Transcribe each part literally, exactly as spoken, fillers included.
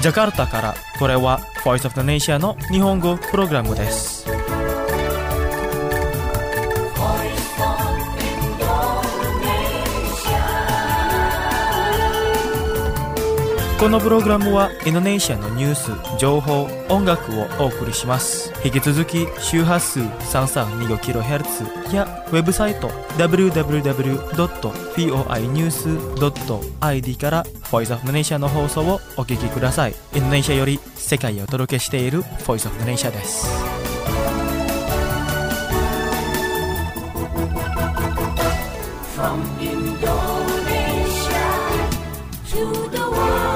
ジャカルタからこれは Voice of the Nation の日本語プログラムです。このプログラムはインドネシアのニュース、情報、音楽をお送りします。引き続き周波数 さんさんにごキロヘルツ やウェブサイト ダブリューダブリューダブリュードットフォーアイニュースドットアイディー から Voice of the Nation の放送をお聞きください。インドネシアより世界へお届けしている Voice of the Nation です。From Indonesia to the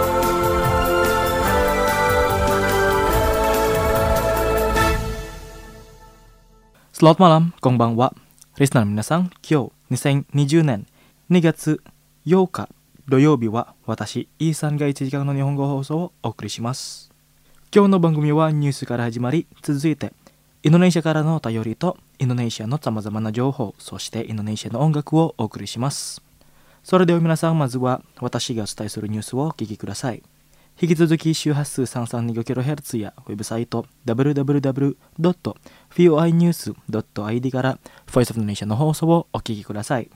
Selamat malam, konbanwa. Listener 皆さん、今日にせんにじゅうねんにがつようか土曜日は私、イーさんがいちじかんの日本語放送をお送りします。今日の番組はニュースから始まり、続いてインドネシアからのお便りとインドネシアのさまざまな情報、そしてインドネシアの音楽をお送りします。それでは皆さん、まずは私がお伝えするニュースをお聞きください。引き続き周波数 さんさんにごキロヘルツ やウェブサイト ダブリューダブリューダブリュードットフォーアイニュースドットアイディー から Voice of the Nation の放送をお聞きください。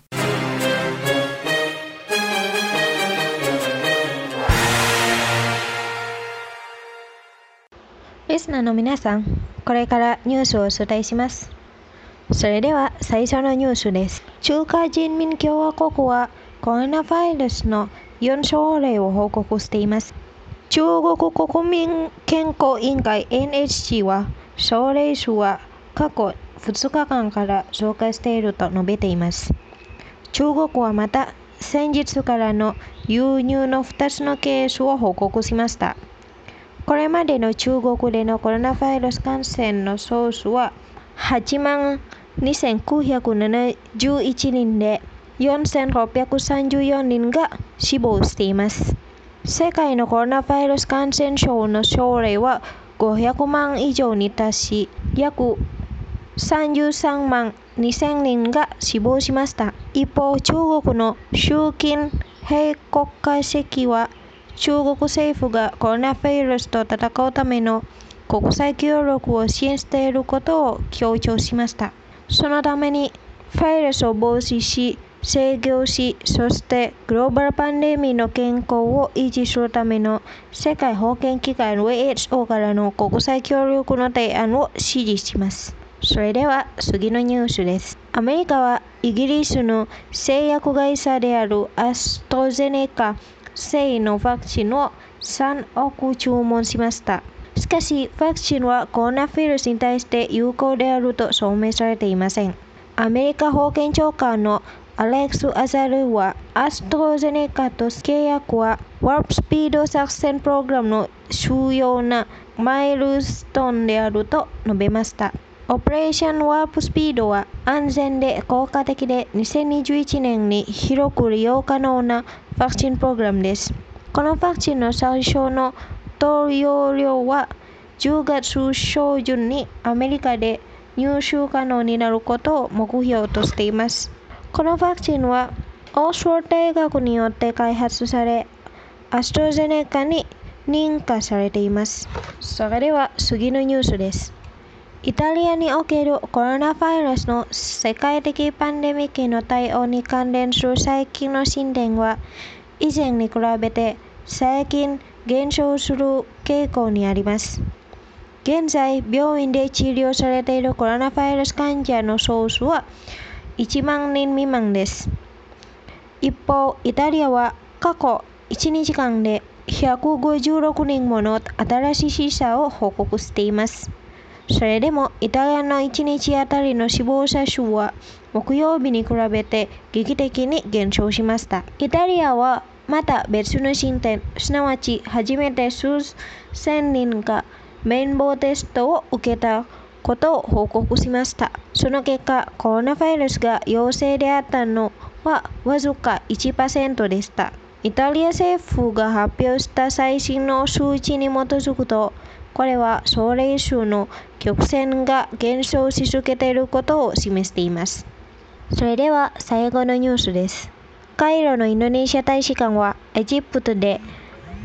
リスナーの皆さん、これからニュースをお伝えします。それでは最初のニュースです。中華人民共和国はコロナウイルスのよん症例を報告しています。中国国民健康委員会 エヌエイチシー は症例数は過去ふつかかんから増加していると述べています。中国はまた先日からの輸入のふたつのケースを報告しました。これまでの中国でのコロナウイルス感染の総数ははちまんにせんきゅうひゃくななじゅういちにんでよんせんろっぴゃくさんじゅうよんにんが死亡しています。世界のコロナウイルス感染症の症例はごひゃくまん以上に達し、約さんじゅうさんまんにせんにんが死亡しました。一方、中国の習近平国家主席は中国政府がコロナウイルスと戦うための国際協力を支援していることを強調しました。そのためにウイルスを防止し、制御し、そしてグローバルパンデミックの健康を維持するための世界保健機関 ダブリューエイチオー からの国際協力の提案を支持します。それでは次のニュースです。アメリカはイギリスの製薬会社であるアストラゼネカ製のワクチンをさんおく注文しました。しかし、ワクチンはコロナウイルスに対して有効であると証明されていません。アメリカ保健長官のアレックス・アザルはアストラゼネカと契約はワープスピード作戦プログラムの重要なマイルストーンであると述べました。オペレーションワープスピードは安全で効果的でにせんにじゅういちねんに広く利用可能なワクチンプログラムです。このワクチンの最初の投与量はじゅうがつ初旬にアメリカで入手可能になることを目標としています。このワクチンはオースフォード大学によって開発され、アストラゼネカに認可されています。それでは次のニュースです。イタリアにおけるコロナウイルスの世界的パンデミックへの対応に関連する最近の進展は、以前に比べて最近減少する傾向にあります。現在、病院で治療されているコロナウイルス患者の総数はいちまんにん未満です。一方、イタリアは過去いちにちかんでひゃくごじゅうろくにんもの新しい死者を報告しています。それでもイタリアのいちにちあたりの死亡者数は木曜日に比べて劇的に減少しました。イタリアはまた別の進展、すなわち初めて数千人が綿棒テストを受けたことを報告しました。その結果、コロナウイルスが陽性であったのはわずか いちパーセント でした。イタリア政府が発表した最新の数値に基づくと、これは症例数の曲線が減少し続けていることを示しています。それでは最後のニュースです。カイロのインドネシア大使館はエジプトで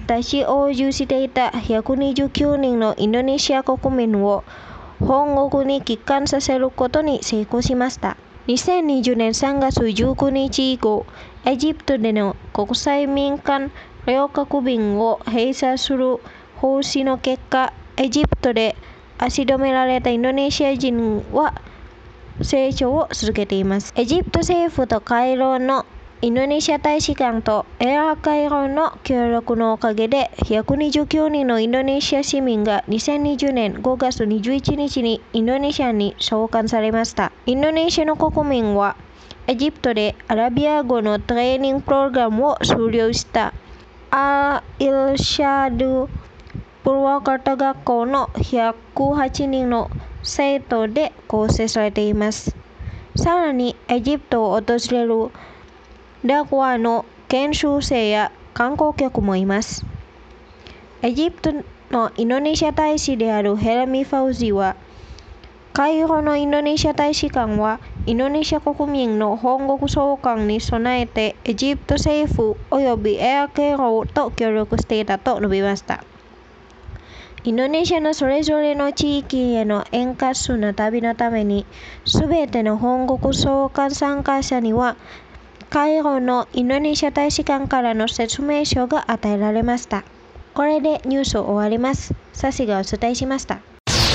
立ち往生していたひゃくにじゅうきゅうにんのインドネシア国民を本国に帰還させることに成功しました。にせんにじゅうねんさんがつじゅうくにち以降、エジプトでの国際民間旅客便を閉鎖する方針の結果、エジプトで足止められたインドネシア人は成長を続けています。エジプト政府とカイロのインドネシア大使館とエアカイロの協力のおかげでひゃくにじゅうきゅうにんのインドネシア市民がにせんにじゅうねんごがつにじゅういちにちにインドネシアに送還されました。インドネシアの国民はエジプトでアラビア語のトレーニングプログラムを修了したアー・イルシャドゥ・プロワカタ学校のひゃくはちにんの生徒で構成されています。さらにエジプトを訪れるダクワの研修生や観光客もいます。エジプトのインドネシア大使であるヘラミ・ファウジは、カイロのインドネシア大使館はインドネシア国民の本国送還に備えてエジプト政府およびエアケイロと協力していたと述べました。インドネシアのそれぞれの地域への円滑な旅のために、すべての本国送還参加者にはカイロのインドネシア大使館からの説明書が与えられました。これでニュースを終わります。サシがお伝えしました。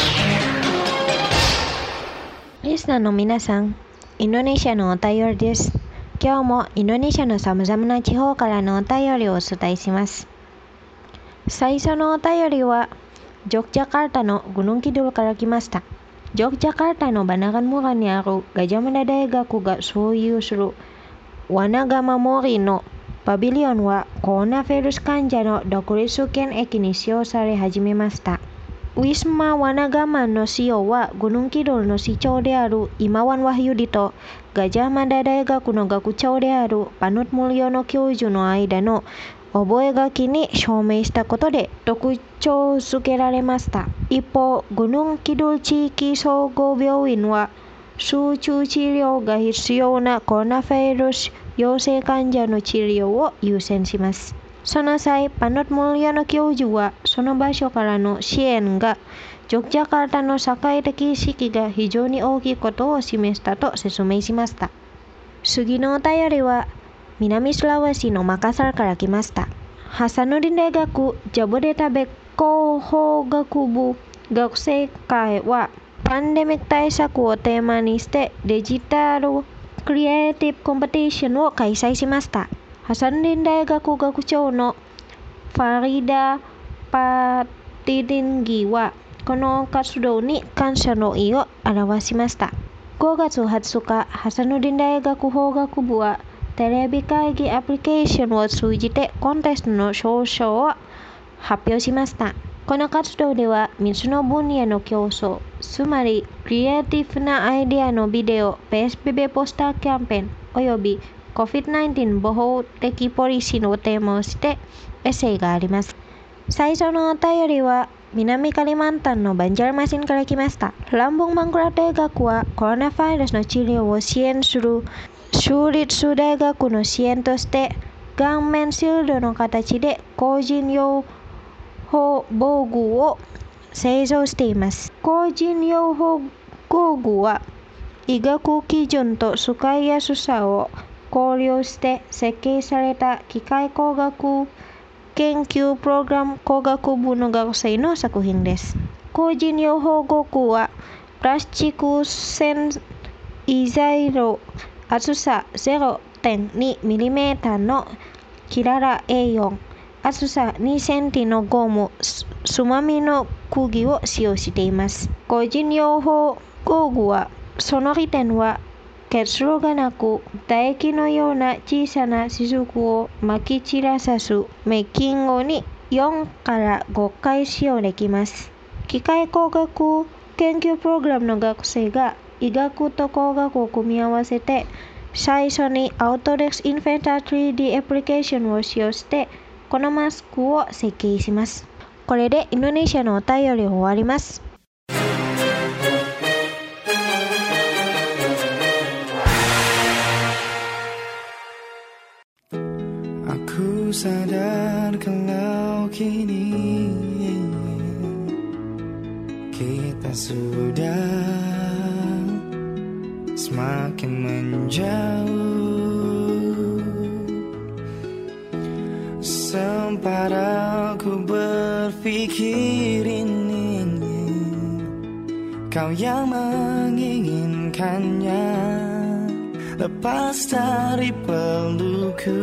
リスナーの皆さん、インドネシアのお便りです。今日もインドネシアのさまざまな地方からのお便りをお伝えします。最初のお便りは、ジョクジャカルタのグヌンキドルから来ました。ジョクジャカルタのバナガンムラにあるガジャマダ大学が所有するワナガマモリのパビリオンはコロナウイルス患者の独立検疫に使用され始めました。ウィスマ・ワナガマンの使用はグヌンキドルの市長であるイマワン・ワヒユディとガジャマダ大学の学長であるパヌト・ムリオの教授の間の覚書に証明したことで特徴づけられました。一方、グヌンキドル地域総合病院は集中治療が必要なコロナウイルス陽性患者の治療を優先します。その際、パノット・ムリオの教授はその場所からの支援がジョクジャカルタの社会的意識が非常に大きいことを示したと説明しました。次のお便りは南スラワシのマカサルから来ました。ハサヌディン大学ジャボデタベ広報学部学生会はパンデミック対策をテーマにしてデジタルクリエイティブコンペティションを開催しました。ハサヌディン大学学長のファリダ・パティディンギはこの活動に感謝の意を表しました。ごがつはつか、ハサヌディン大学法学部はテレビ会議アプリケーションを通じてコンテストの賞賞を発表しました。この活動ではみっつの分野の競争、つまりクリエイティブなアイデアのビデオ、ペースペペポスターキャンペーンおよび コビッドナインティーン 防法的ポリシーのテーマをしてエッセイがあります。最初のお便りは南カリマンタンのバンジャルマシンから来ました。ランボンマンクラ大学はコロナウイルスの治療を支援する州立大学の支援として顔面シールドの形で個人用防具を製造しています。個人用防具は医学基準と使いやすさを考慮して設計された機械工学研究プログラム工学部の学生の作品です。個人用防具はプラスチック繊維材料厚さ ゼロてんにミリメーター のキララ エーよん、厚さにセンチのゴム、つまみの釘を使用しています。個人用防具はその利点は結露がなく、唾液のような小さな雫をまき散らさすメイキングによんからごかい使用できます。機械工学研究プログラムの学生が医学と工学を組み合わせて最初にアウトレックスインフェンター スリーディー アプリケーションを使用してこのマスクを設計します。これでインドネシアのお便りを終わります。 Aku sadar kalau kini kita sudah semakin menjauh. Sempat aku berpikir ini kau yang menginginkannya, lepas dari pelukku.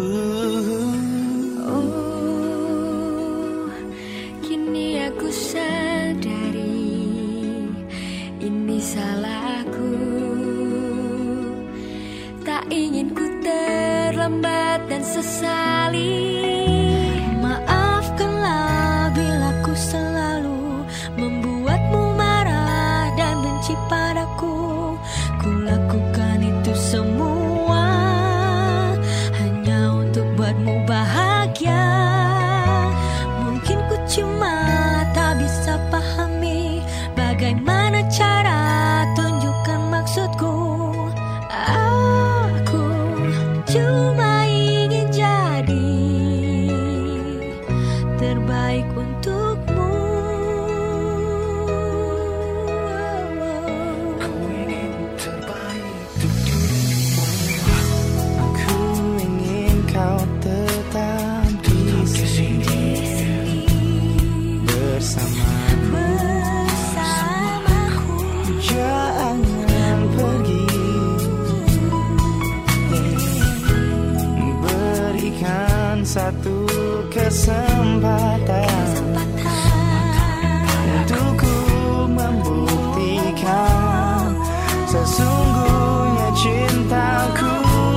Oh, kini aku sadari ini salahku. Tak ingin ku terlambat dan sesali. Maafkanlah bila ku selalu membuatmu marah dan benci padaku. Ku lakukan itu semua hanya untuk buatmu bahagia. Mungkin ku cuma tak bisa pahami bagaimana cara tunjukkan maksudku. Aku cuma ingin jadi terbaik untukmu. Aku ingin terbaik untuk dirimu. Aku ingin kau tetap di sini bersamaku. Bersamaku. Jangan pergi. Berikan satu kesempatan untuk ku membuktikan sesungguhnya cintaku.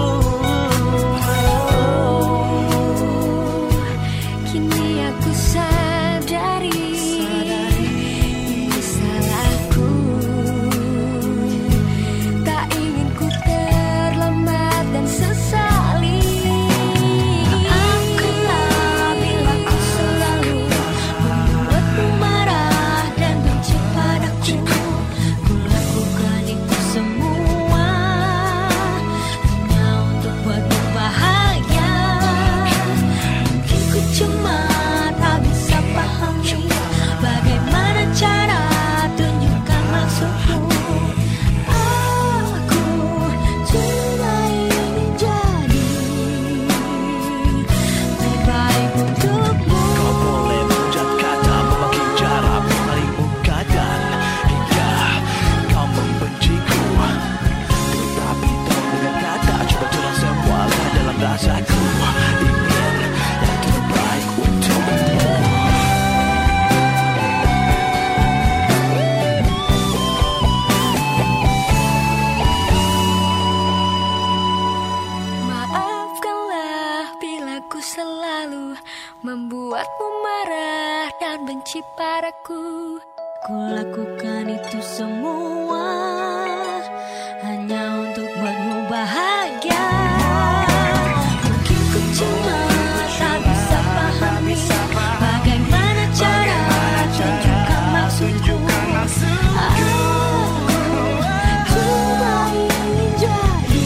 Kini aku sadari ini salahku. Tak ingin ku terlambat dan sesali. Maafkanlah bila ku selalu membuatmu marah dan benci padaku. Ku lakukan itu semua hanya untuk buatmu bahagia. Mungkin ku cuma tak bisa pahami bagaimana cara tunjukkan maksudku. Aku cuma ingin jadi terbaik untukmu. Kau boleh mengucap kata, memakai cara mengalihmu keadaan hingga kau membenciku. Tetapi tahu dengan kata, coba tulis semuanya dalam rasaku. Ingin yang terbaik untukmu. Maafkanlah bila ku selalu membuatmu marah dan benci padaku. Ku lakukan itu semua hanya untuk buatmu bahagia. Mungkin ku cuma tak bisa pahami bagaimana cara tunjukkan maksudku. Aku cuma ingin jadi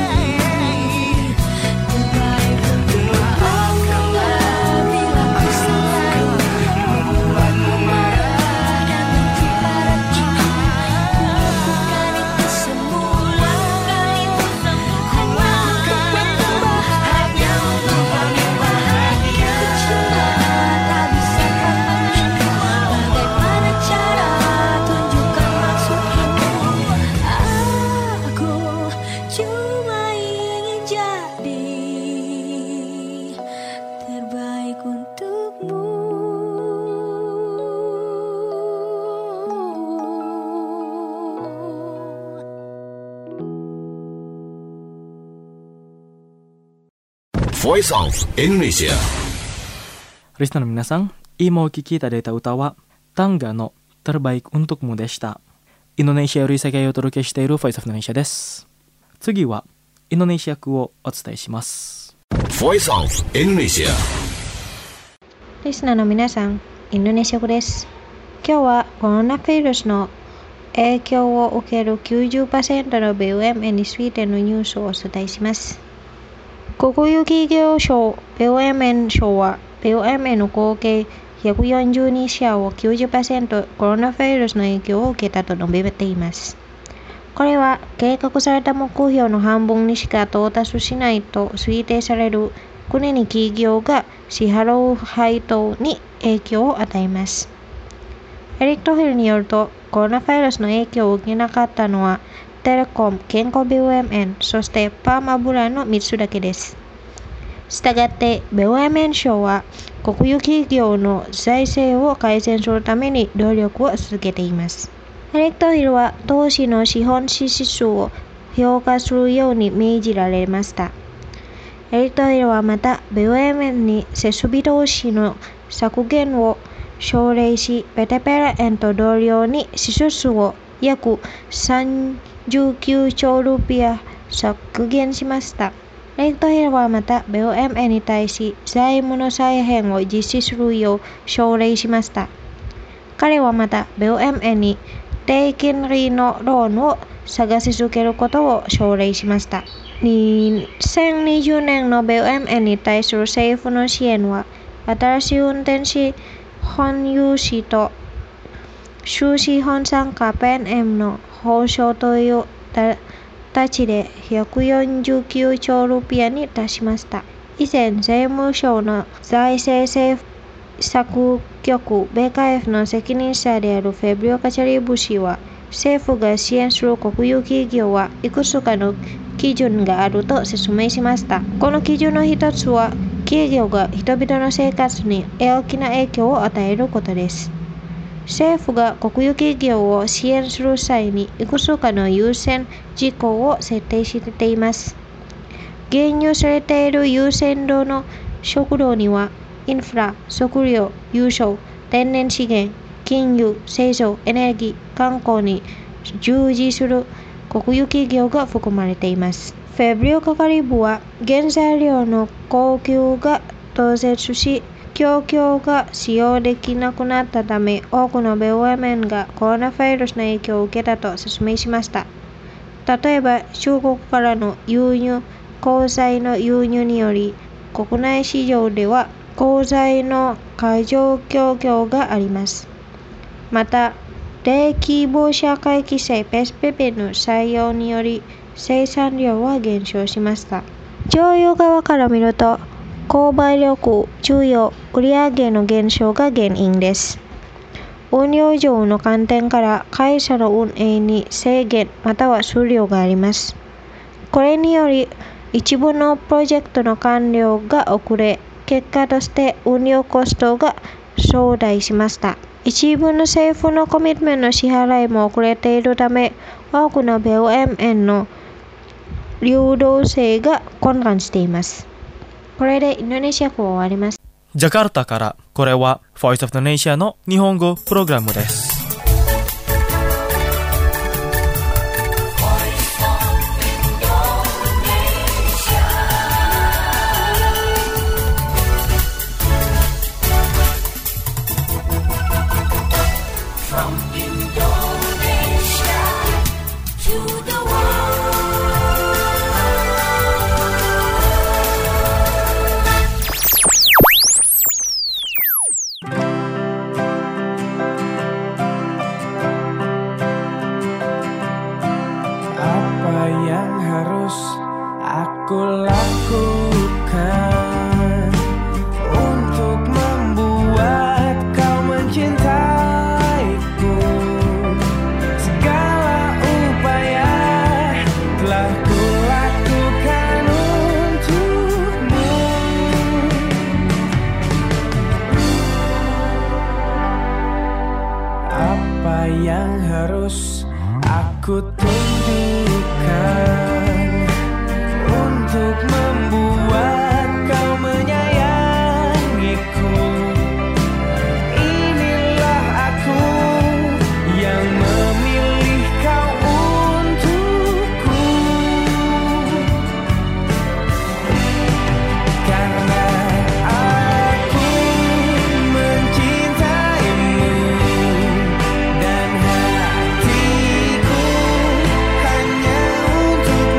terbaik untukmu. Maafkanlah bila ku selalu membuatmu marah dan benci padaku. Ku lakukan itu semua hanya untuk buatmu bahagia. Ku cuma tak bisa pahami bagaimana cara tunjukkan maksudku. Aku cuma ingin jadi terbaik untukmu. Voice of Indonesia. リスナーの皆さん、今お聴きいただいた歌はタンガのterbaik untukmuでした。インドネシアより世界をお届けしている Voice of Indonesia です。次はインドネシア語をお伝えします。 Voice of Indonesia. リスナーの皆さん、インドネシア語です。今日はコロナウイルスの影響を受ける きゅうじゅっパーセント の ビーユーエム についてのニュースをお伝えします。 国有企業賞 ビーオーエムエヌ 賞は ビーオーエムエヌ の合計ひゃくよんじゅうに社を きゅうじゅっパーセント コロナウイルスの影響を受けたと述べています。これは計画された目標の半分にしか到達しないと推定される国に企業が支払う配当に影響を与えます。エリック・トヒルによると、コロナウイルスの影響を受けなかったのはテレコム、健康 ビーオーエムエヌ、そしてパーマ油のみっつだけです。したがって ビーオーエムエヌ 賞は国有企業の財政を改善するために努力を続けています。エリック・トヒルは投資の資本支出を評価するように命じられました。エリック・トヒルはまた ビーオーエムエヌ に設備投資の削減を奨励し、ペテペラ園と同様に支出を約さんじゅうきゅうちょうルピア削減しました。エリック・トヒルはまた ビーオーエムエヌ に対し財務の再編を実施するよう奨励しました。彼はまた ビーオーエムエヌ に低金利のローンを探し続けることを奨励しました。にせんにじゅうねんの ビーオーエムエヌ に対する政府の支援は、新しい運転資本融資と収支本参加ペン M の保証という形でひゃくよんじゅうきゅうちょうルピアに達しました。以前、税務省の財政政策局 ビーケーエフ の責任者であるフェブリオ・カチャリブ氏は、政府が支援する国有企業はいくつかの基準があると説明しました。この基準の一つは、企業が人々の生活に大きな影響を与えることです。政府が国有企業を支援する際にいくつかの優先事項を設定しています。現有されている優先度の食料には、インフラ、食料、輸送、天然資源、金融、製造、エネルギー、観光に従事する国有企業が含まれています。フェブリオ係部は、原材料の供給が凍結し、供給が使用できなくなったため、多くの ビーオーエムエヌ がコロナウイルスの影響を受けたと説明しました。例えば、中国からの輸入、鋼材の輸入により、国内市場では鋼材の過剰供給があります。また、大規模社会規制 ピーエスピーピー の採用により生産量は減少しました。需要側から見ると、購買力、需要、売上の減少が原因です。運用上の観点から会社の運営に制限または数量があります。これにより一部のプロジェクトの完了が遅れ、結果として運用コストが増大しました。一部の政府のコミットメントの支払いも遅れているため、多くの ビーオーエムエヌ の流動性が混乱しています。これでインドネシア語を終わります。 ジャカルタからこれは Voice of Indonesia の日本語プログラムです。 Ku tunjukkan untuk membuat kau menyayangiku. Inilah aku yang memilih kau untukku. Karena aku mencintaimu dan hatiku hanya untuk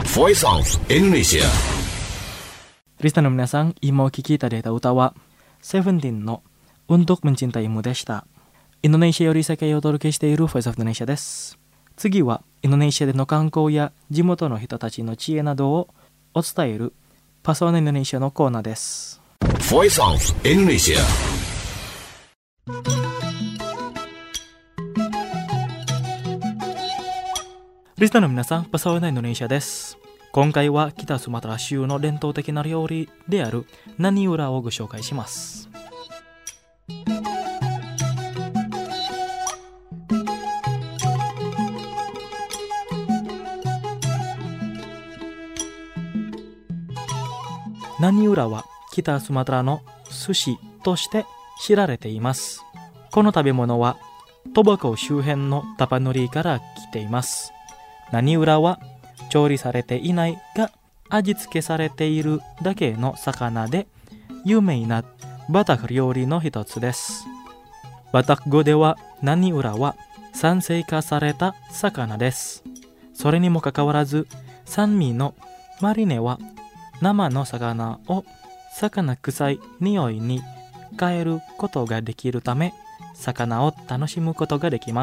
Voice of Indonesia. リスナーの皆さん、今お聴きいただいた歌はセブンティーンのUntuk Mencintaimuでした。インドネシアより世界をお届けしている Voice of Indonesia です。次はインドネシアでの観光や地元の人たちの知恵などをお伝えるパソナインドネシアのコーナーです。 Voice of Indonesia. リスナーの皆さん、パソナインドネシアです。今回は北スマトラ州の伝統的な料理であるナニウラをご紹介します。ナニウラは北スマトラの寿司として知られています。この食べ物はトバコ周辺のタパノリから来ています。ナニウラは調理されていないが味付けされているだけの魚で有名なバタク料理の一つです。バタク語ではナニウラは酸性化された魚です。それにもかかわらず酸味のマリネは生の魚を魚臭い匂いに変えることができるため魚を楽しむことができます。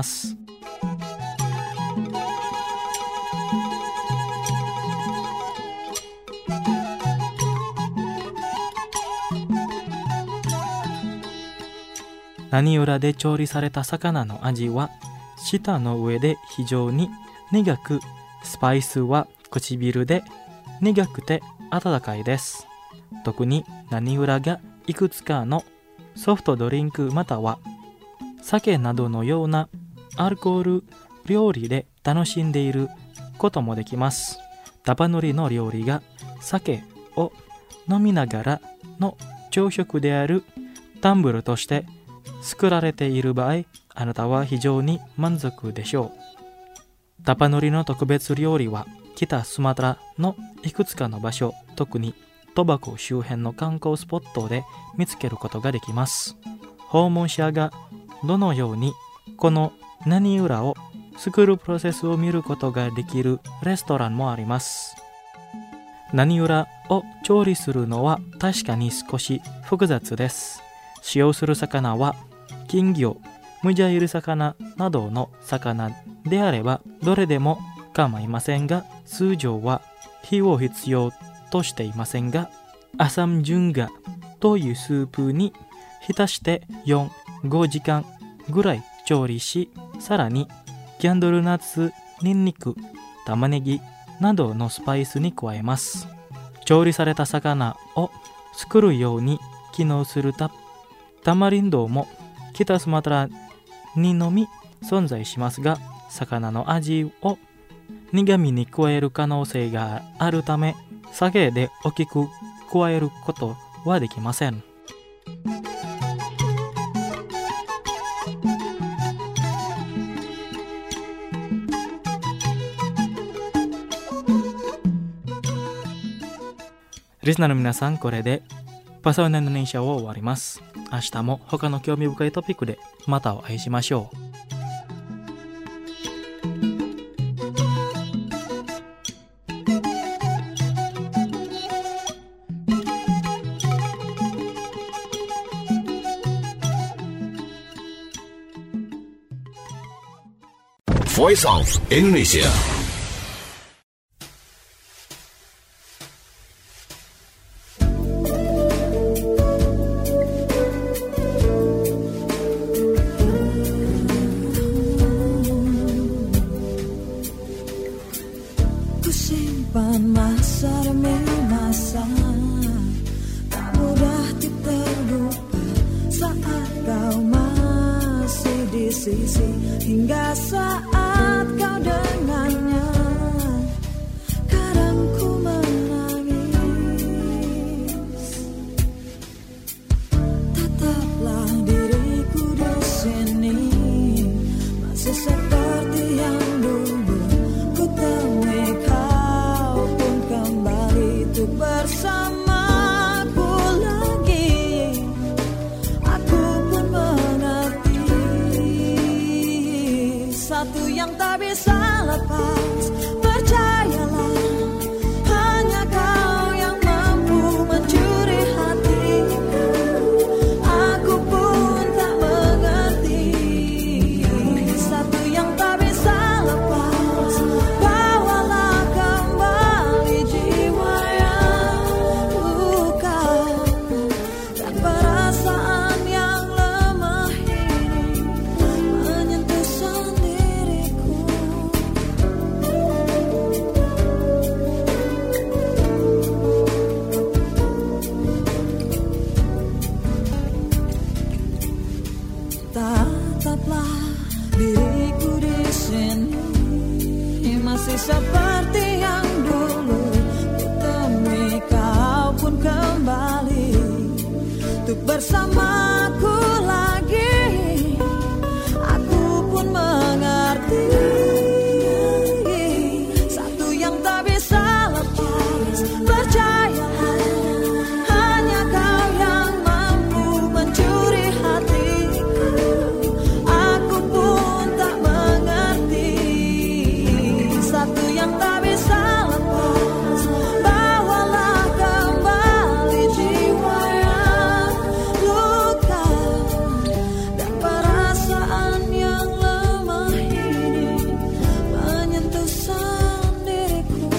ナニウラで調理された魚の味は舌の上で非常に苦く、スパイスは唇で苦くて温かいです。特にナニウラがいくつかのソフトドリンクまたは酒などのようなアルコール料理で楽しんでいることもできます。タパノリの料理が酒を飲みながらの朝食であるタンブルとして作られている場合、あなたは非常に満足でしょう。タパノリの特別料理は北スマトラのいくつかの場所、特にトバコ周辺の観光スポットで見つけることができます。訪問者がどのようにこのナニウラを作るプロセスを見ることができるレストランもあります。ナニウラを調理するのは確かに少し複雑です。使用する魚は金魚、ムジャイル魚などの魚であればどれでも構いませんが、通常は火を必要としていませんが、アサムジュンガというスープに浸してよん、ごじかんぐらい調理し、さらにキャンドルナッツ、ニンニク、玉ねぎなどのスパイスに加えます。調理された魚を作るように機能するタタマリンドも北スマトラにのみ存在しますが、魚の味を苦味に加える可能性があるため、酒で大きく加えることはできません。リスナーの皆さん、これでパソナインドネシアを終わります。明日も他の興味深いトピックでまたお会いしましょう。 Voice of Indonesia. Kusimpan masa demi masa, tak mudah terlupa saat kau masih di sisi, hingga saat kau dengannya. Kadang ku menangis, tetaplah diriku di sini, masih seperti yang dulu ku temui kau pun kembali untuk bersamaku lagi. Aku pun mengerti satu yang tak bisa lepas, percayalah masih seperti yang dulu. Ku temui kau pun kembali untuk bersamaku lagi. Aku pun mengerti satu yang tak bisa lepas. Percayalah, hanya kau yang mampu mencuri hatiku. Aku pun tak mengerti satu yang tak bisa lepas. Bawalah kembali jiwa yang luka dan perasaan yang lemah ini menyentuh sendiriku.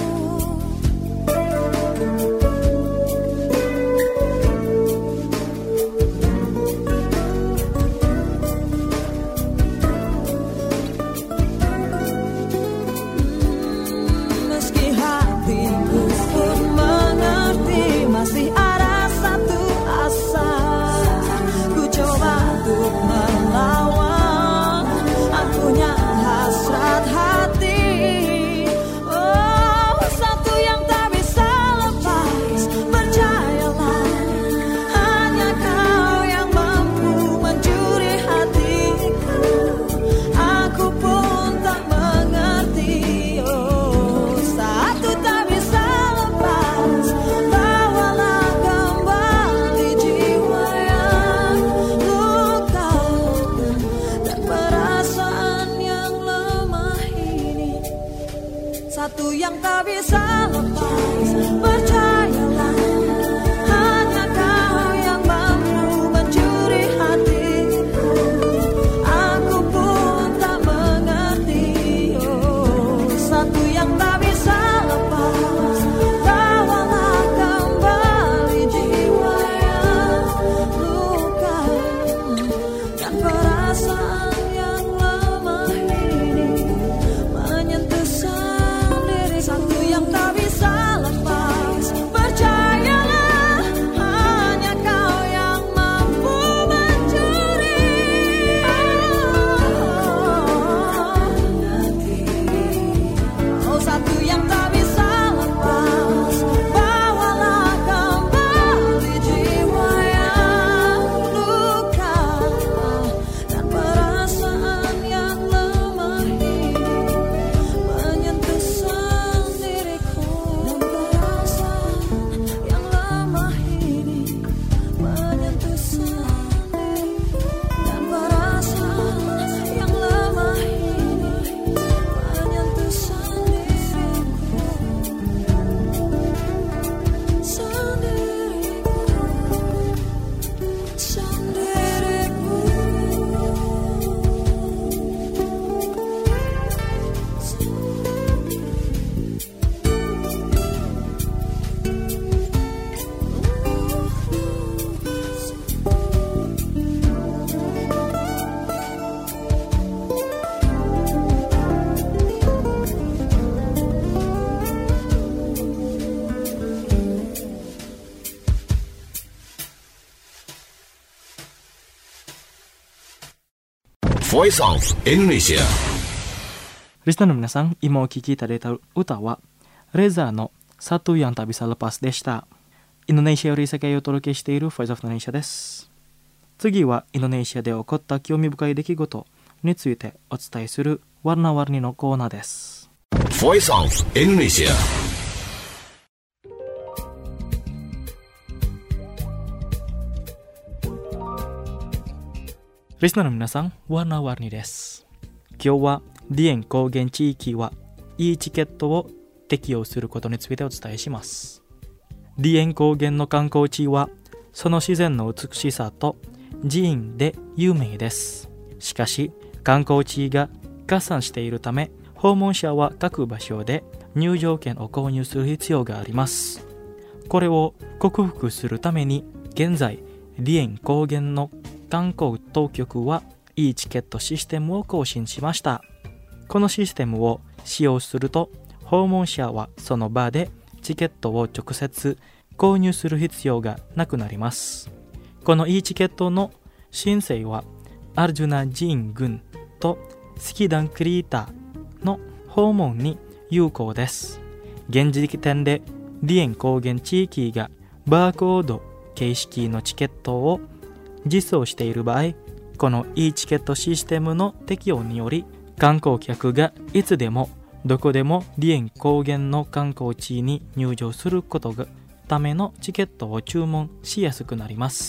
Meski hatiku pun mengerti, masih ada satu asa. Ku coba untuk melawan akunya hasrat hati. Oh, satu yang tak bisa lepas. Percayalah, hanya kau yang mampu mencuri hatiku. Aku pun tak mengerti. Oh, satu tak bisa lepas. Bawalah kembali jiwa yang luka dan perasaan yang lemah ini. Satu yang tak bisa lepas. Percayalah, hanya kau yang mampu mencuri hatiku. Aku pun tak mengerti. Oh, satu yang tak bisa lepas. Bawalah kembali jiwa yang luka dan perasaan yang lemah ini menyentuh sendiri. Satu yang tak bisa lepas. Percayalah, hanya kau yang mampu mencuri. Oh, satu yang tak bisa lepas. Bawalah kembali jiwa yang luka dan perasaan yang lemah ini menyentuh sendiriku. Dan perasaan yang lemah ini menyentuh sendiriku. Dan perasaan yang lemah ini menyentuh sendiriku. Sendiriku, Voice of Indonesia. リスナーの皆さん、今お聴きいただいた歌はレザーのSatu yang tak bisa lepasでした。インドネシアより世界をお届けしている Voice of Indonesia です。次はインドネシアで起こった興味深い出来事についてお伝えするワルナワルニのコーナーです。 Voice of Indonesia. リスナーの皆さん、ワルナワルニです。今日はディエン高原地域はいいチケットを適用することについてお伝えします。ディエン高原の観光地はその自然の美しさと寺院で有名です。しかし観光地が合算しているため、訪問者は各場所で入場券を購入する必要があります。これを克服するために現在ディエン高原の観光当局はいいチケットシステムを更新しました。このシステムを使用すると訪問者はその場でチケットを直接購入する必要がなくなります。この e チケットの申請はアルジュナ寺院群とスキダンクリーターの訪問に有効です。現時点で梨園高原地域がバーコード形式のチケットを実装している場合、この e チケットシステムの適用により、観光客がいつでもどこでも梨園高原の観光地に入場することがためのチケットを注文しやすくなります。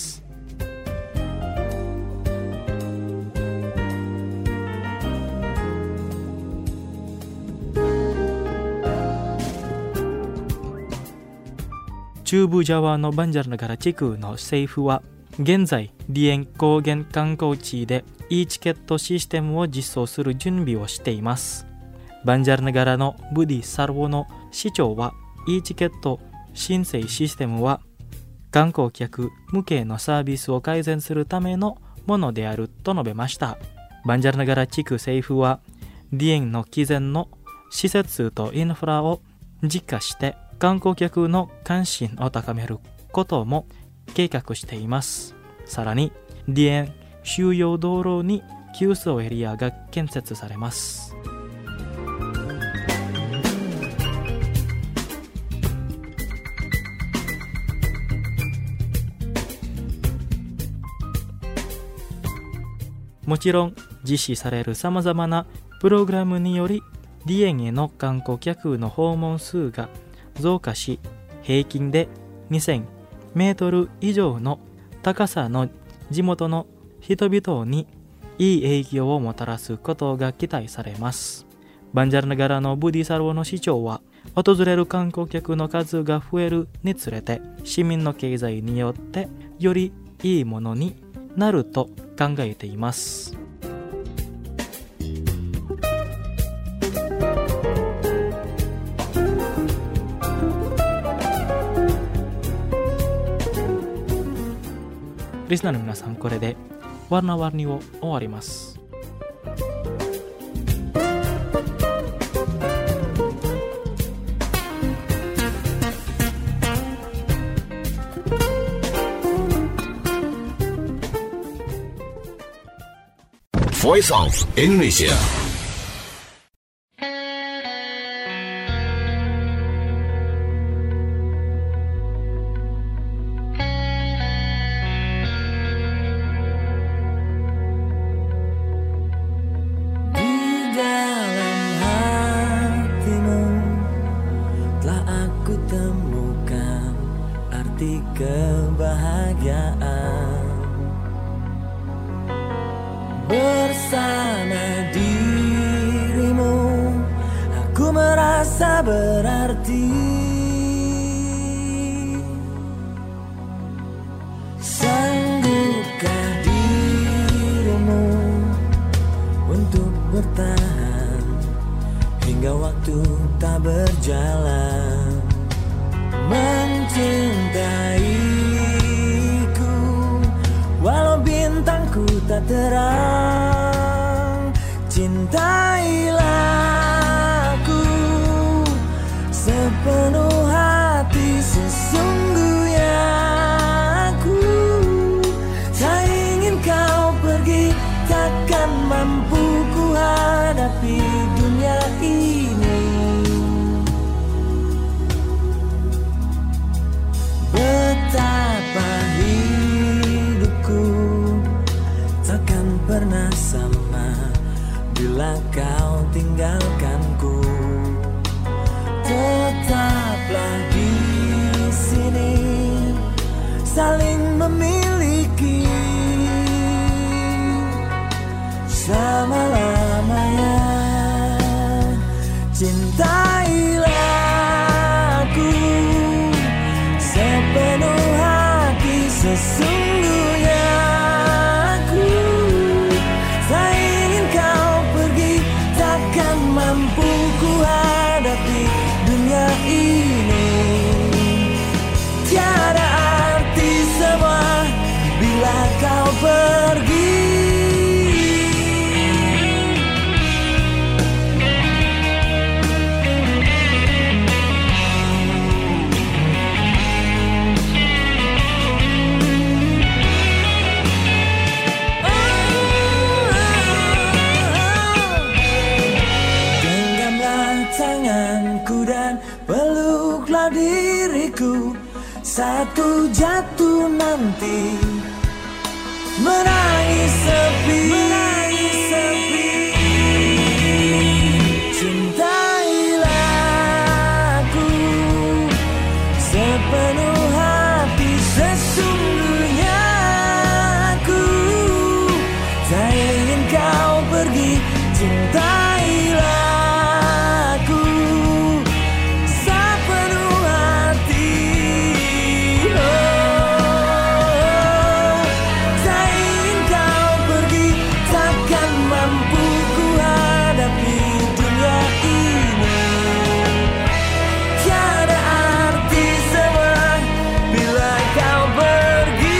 中部ジャワのバンジャルナガラ地区の政府は現在梨園高原観光地で e チケットシステムを実装する準備をしています。バンジャルナガラのブディ・サルウォの市長は e チケット申請システムは観光客向けのサービスを改善するためのものであると述べました。バンジャルナガラ地区政府は梨園の既存の施設とインフラを実化して観光客の関心を高めることも計画しています。さらに梨園周遊道路に急層エリアが建設されます。もちろん実施されるさまざまなプログラムにより梨園への観光客の訪問数が増加し、平均でにせんメートル以上の高さの地元の人々にいい影響をもたらすことが期待されます。バンジャルナガラのブディサルウォの市長は、訪れる観光客の数が増えるにつれて市民の経済によってよりいいものになると考えています。リスナーの皆さん、これでワナワニを終わります。 Voice of Indonesia. Kebahagiaan bersama dirimu, aku merasa berarti. Sanggupkah dirimu untuk bertahan hingga waktu tak berjalan, mencintaiku walau bintangku tak terang. Cintailah aku sepenuh hati, sesungguhnya aku tak ingin kau pergi, takkan mampu ku hadapi dunia ini. Betapa hidupku takkan pernah sama bila kau tinggalkanku. Tetaplah di sini, saling memiliki selama-lamanya. Cintailah aku sepenuh hati, sesungguhnya aku tak ingin kau pergi, takkan mampu ku hadapi dunia ini. Tiada arti semua bila kau pergi. tanganku dan peluklah diriku. Satu jatuh nanti menangis sepi, menangis sepi. Cintailah aku sepenuh hati, sesungguhnya aku tak ingin kau pergi. Cintailah aku sepenuh hati. Oh, tak ingin kau pergi, takkan mampu ku hadapi dunia ini. Tiada arti semua bila kau pergi.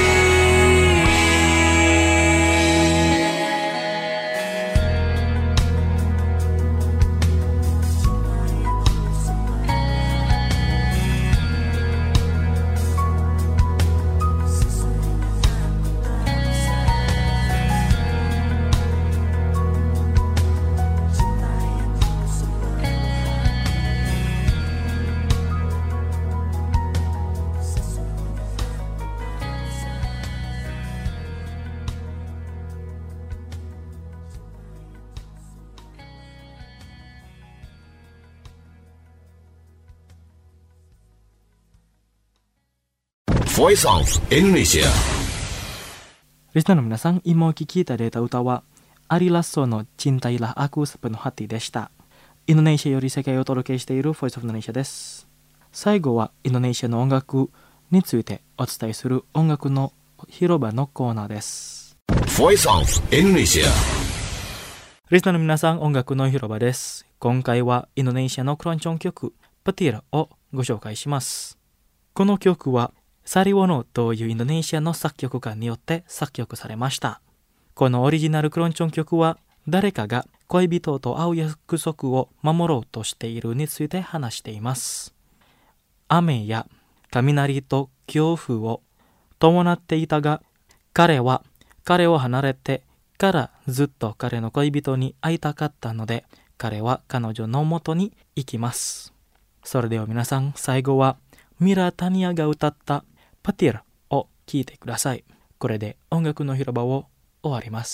Voice of Indonesia. リスナーの皆さん、今お聴きいただいた歌はアリラッソのCintailah Aku Sepenuh Hatiでした。インドネシアより世界をお届けしている Voice of Indonesia です。最後はインドネシアの音楽についてお伝えする音楽の広場のコーナーです。 Voice of Indonesia. リスナーの皆さん、音楽の広場です。今回はインドネシアのクロンチョン曲パティラをご紹介します。この曲はサリウォノというインドネシアの作曲家によって作曲されました。このオリジナルクロンチョン曲は誰かが恋人と会う約束を守ろうとしているについて話しています。雨や雷と強風を伴っていたが、彼は彼を離れてからずっと彼の恋人に会いたかったので、彼は彼女の元に行きます。それでは皆さん、最後はミラ・タニアが歌ったパティラを聴いてください。これで音楽の広場を終わります。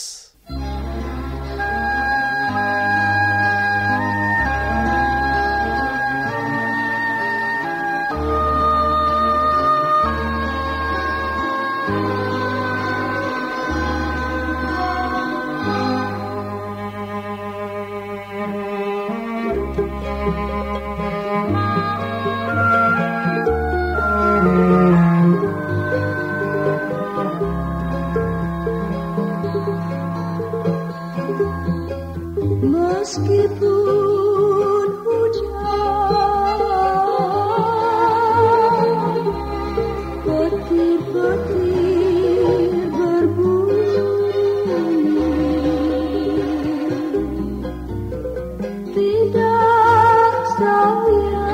Meskipun hujan, petir-petir berbunyi, tidak saya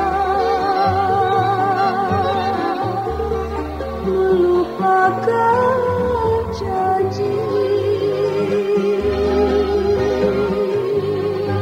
melupakan janji.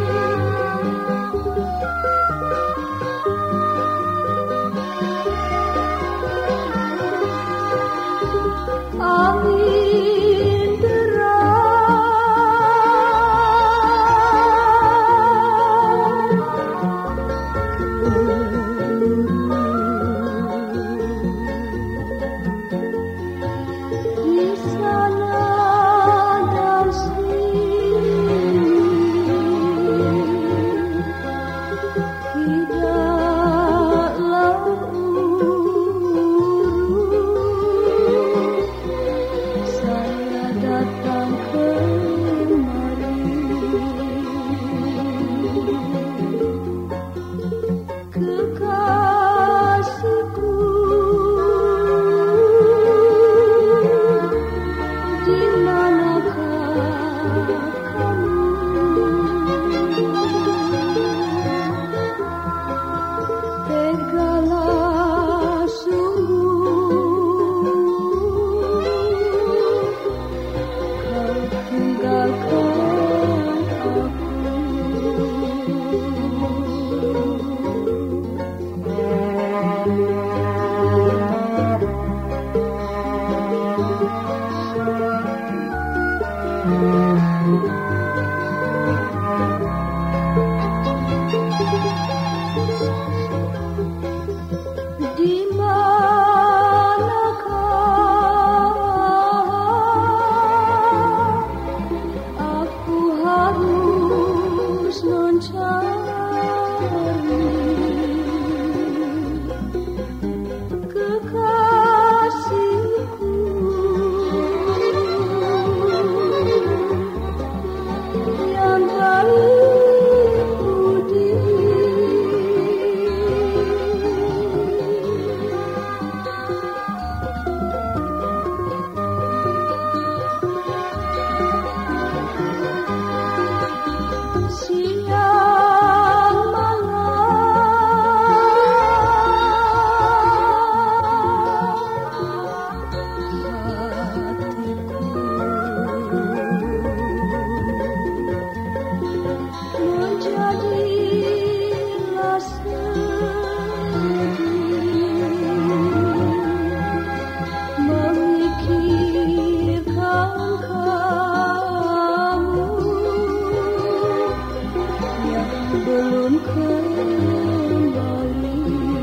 belum kembali.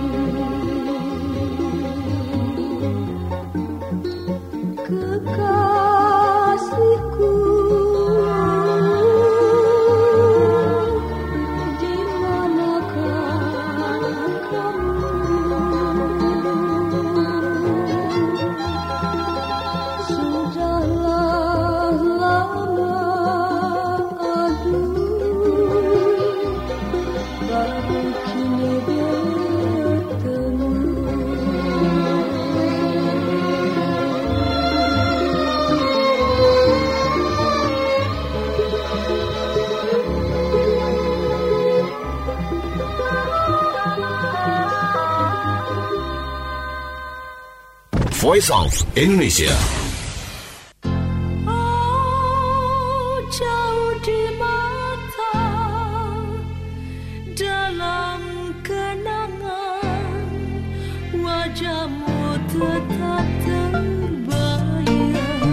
Kekasihku, di manakah kamu? Sudahlah lama baru kini bertemu. Voice of Indonesia. Oh, jauh di mata, dalam kenangan, wajahmu tetap terbayang.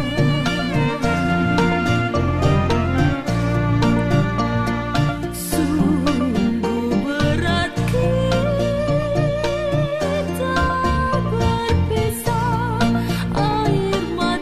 Sungguh berat kita berpisah, air mata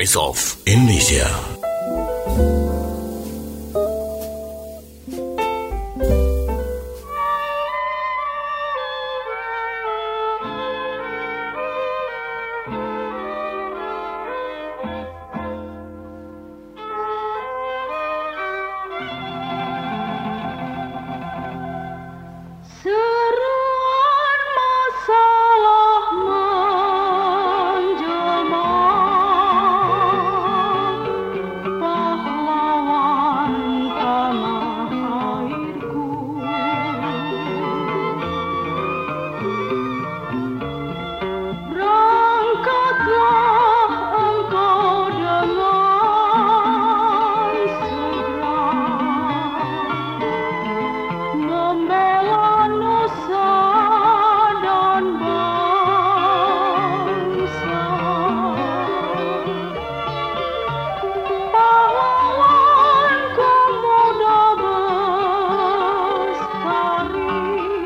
Voice of Indonesia. Seruan masalah menjelma, pahlawan tanah airku. Berangkatlah engkau dengan segera, membela nusa dan bangsa. Pahlawanku muda bestari,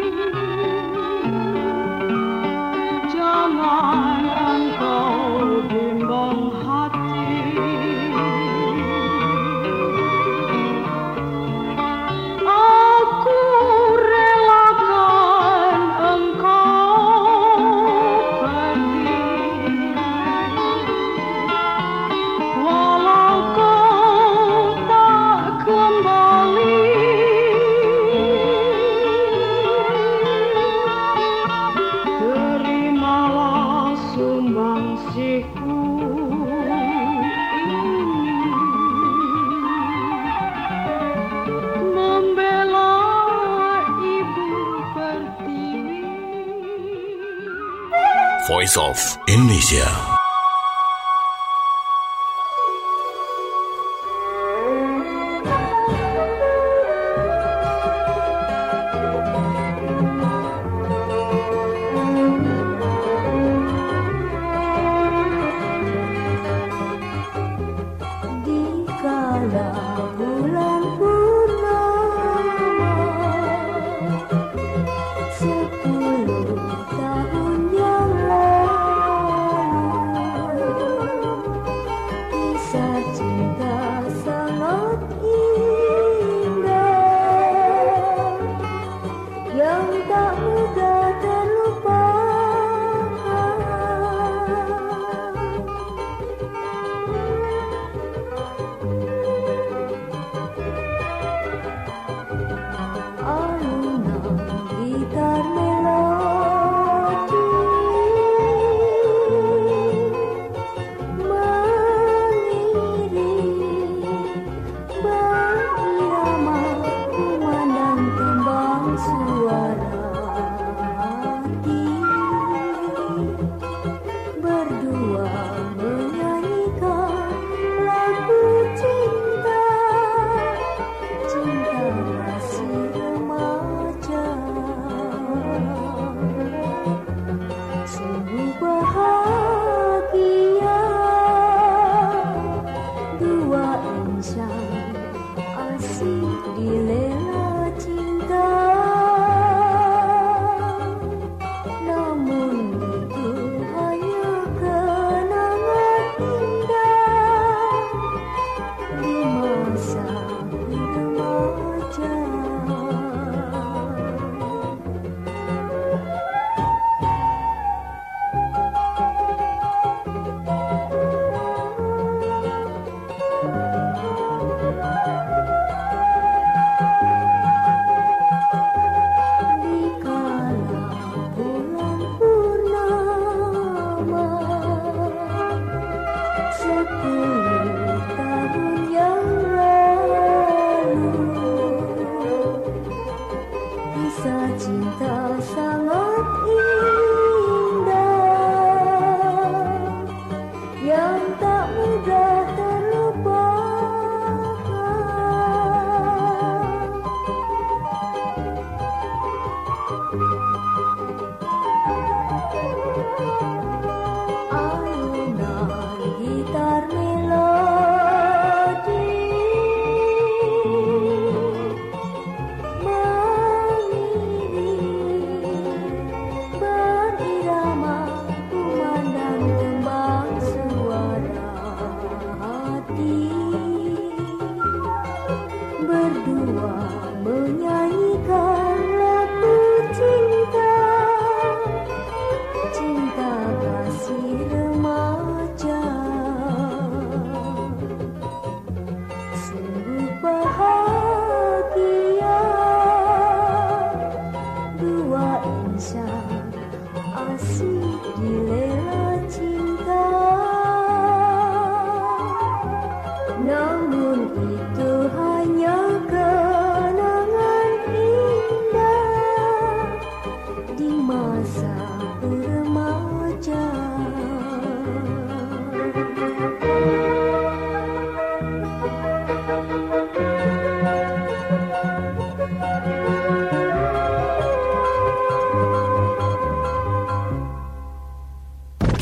jangan engkau bimbang hati. Aku relakan engkau pergi, walau kau tak kembali. Terimalah sumbangsihku ini, membela ibu pertiwi. Voice of Indonesia. Dikala bulan purnama, sepuluh tahun yang lalu, kisah cinta sangat indah yang tak mudah terlupakan.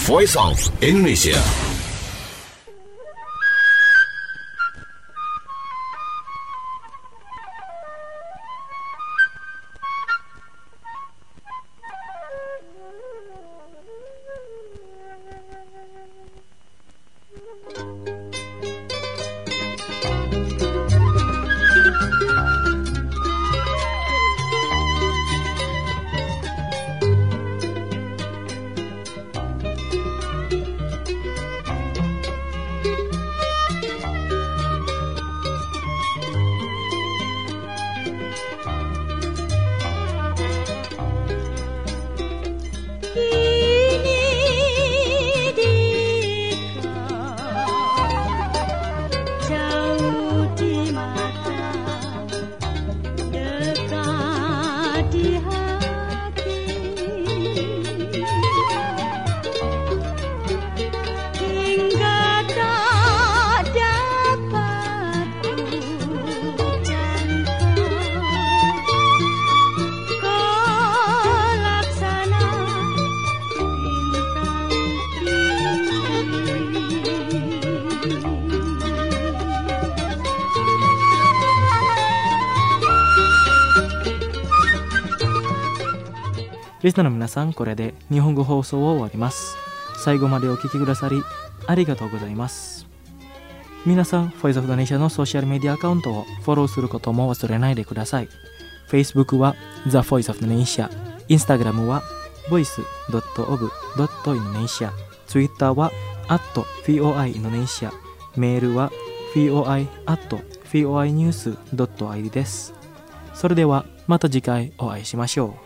Voice of Indonesia. リスナーの皆さん、これで日本語放送を終わります。最後までお聞きくださりありがとうございます。皆さん、Voice of Indonesia のソーシャルメディアアカウントをフォローすることも忘れないでください。Facebook は The Voice of Indonesia、Instagram は ボイスドットオブドットインドネシア、Twitter は アットフィーオーアイインドネシア、メールは フィーオーアイアットフィーオーアイニュースドットアイディー です。それではまた次回お会いしましょう。